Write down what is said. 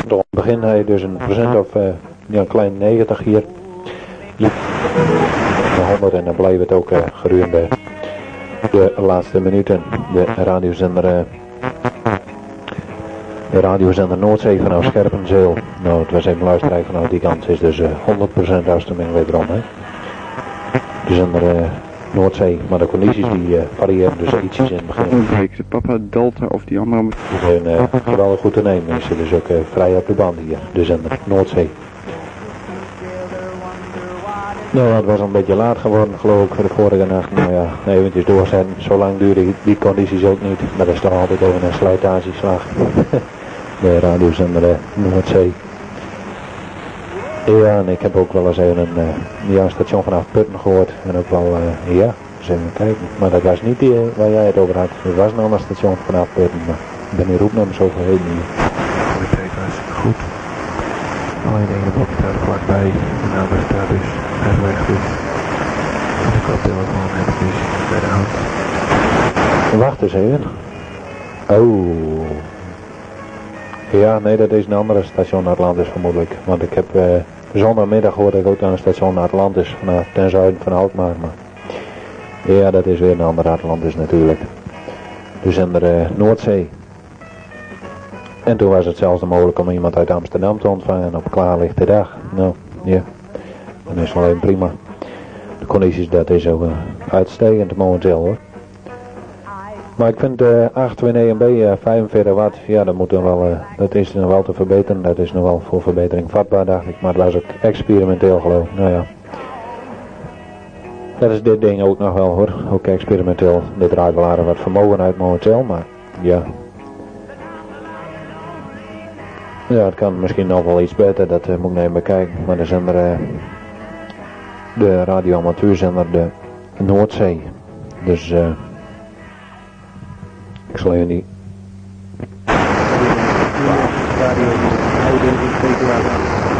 Tot het begin had je dus een procent of een klein 90 hier. De 100 en dan bleef het ook gedurende de laatste minuten. De radiozender Noordzee vanaf Scherpenzeel. Nou, het was even luisteren vanuit die kant is dus 100% Oosterming wederom. De zender Noordzee, maar de condities die variëren dus ietsjes in het begin. De papa Delta of die andere moet... Het is een geweldig goed te nemen, is dus ook vrij op de band hier, de zender Noordzee. Nou, het was een beetje laat geworden, geloof ik, voor de vorige nacht. Nou ja, eventjes doorzetten. Zo lang duren die condities ook niet. Maar dat is toch altijd even een slijtageslag. De radiozender Noordzee. Ja, en ik heb ook wel eens even een station vanaf Putten gehoord. En ook wel, ja, eens even kijken. Maar dat was niet die waar jij het over had. Er was een ander station vanaf Putten, maar ik ben die roepnaam zo vergeten hier. Kwaliteit was goed. Alleen de ene blokje daar vlakbij. En de andere staat dus ver weg. Dus en ik had telefoon heb ik dus bij de hand. Wacht eens even. Oh. Ja, nee, dat is een andere station Atlantis vermoedelijk. Want ik heb zondagmiddag hoorde ik ook aan een station Atlantis vanaf ten zuiden van Alkmaar. Maar ja, dat is weer een andere Atlantis natuurlijk. De zender Noordzee. En toen was het zelfs mogelijk om iemand uit Amsterdam te ontvangen op klaarlichte dag. Nou, ja, dan is het wel even prima. De condities, dat is ook uitstekend momenteel hoor. Maar ik vind 821 MB 45 watt, ja dat moet dan wel, dat is nog wel te verbeteren. Dat is nog wel voor verbetering vatbaar dacht ik, maar het was ook experimenteel geloof ik. Nou ja. Dat is dit ding ook nog wel hoor, ook experimenteel. Dit draait wel aardig wat vermogen uit momenteel, maar ja. Ja, het kan misschien nog wel iets beter, dat moet ik even bekijken. Maar de zender, de radioamateurzender, de Noordzee. Dus ik zal even die... Radio,